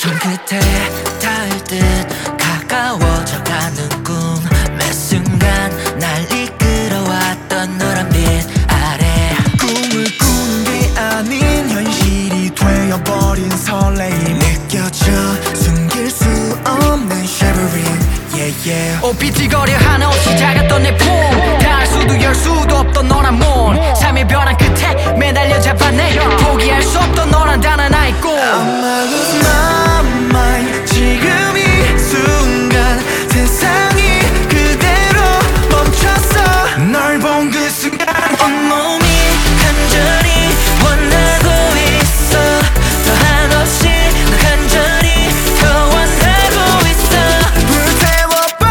손끝에 닿을 듯 가까워져가는 꿈 매 순간 날 이끌어왔던 노란빛 아래 꿈을 꾸는 게 아닌 현실이 되어버린 설레임 느껴져 숨길 수 없는 shivering yeah yeah 삐뚤거려 한없이 작았던 내 품 닿을 수도 열 수도 없던 너란 몸 삶의 변화 끝에 매달려 잡았네 포기할 수 없던 너란 단 하나의 꿈 I'ma lose my mind 지금 이 순간 세상이 그대로 멈췄어 널 본 그 순간 온몸이 간절히 원하고 있어 더 한없이 널 간절히 더 원하고 있어 불태워봐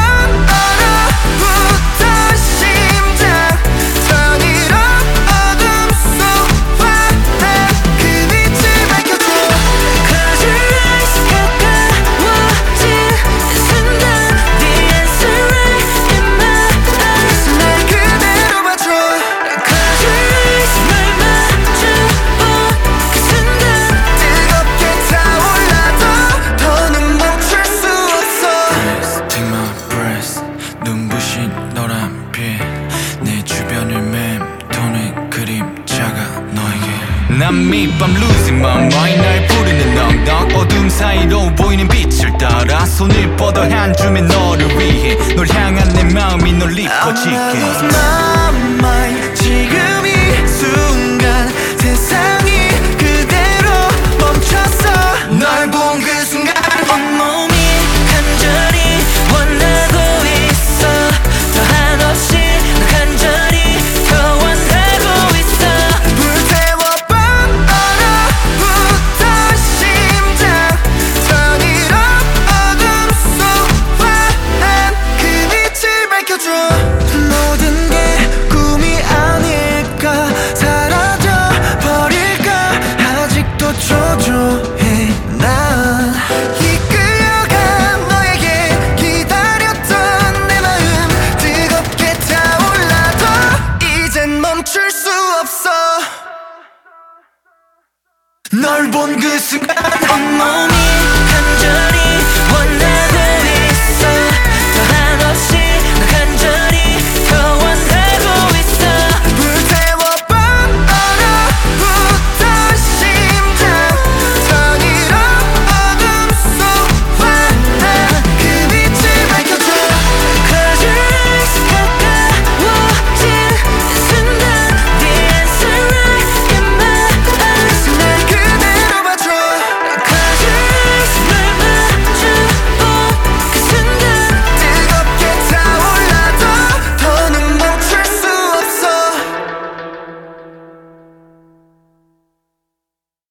얼어붙은 심장 Turn it up 어둠 속 환한 그 빛을 밝혀줘 Close your eyes 가까워진 이 순간 The answer right in my eyes 날 그대로 봐줘 Close your eyes 날 마주본 그 순간 뜨겁게 타올라도 더는 멈출 수 없어 Take my breath 눈부신 노란 빛내 주변을 맴도는 그림자가 너에게 난 밑밤 losing my mind 날 부르는 엉덩 어둠 사이로 보이는 빛을 따라 손을 뻗어 한 줌의 너를 위해 널 향한 내 마음이 널 I'ma lose 이뻐질게 my mind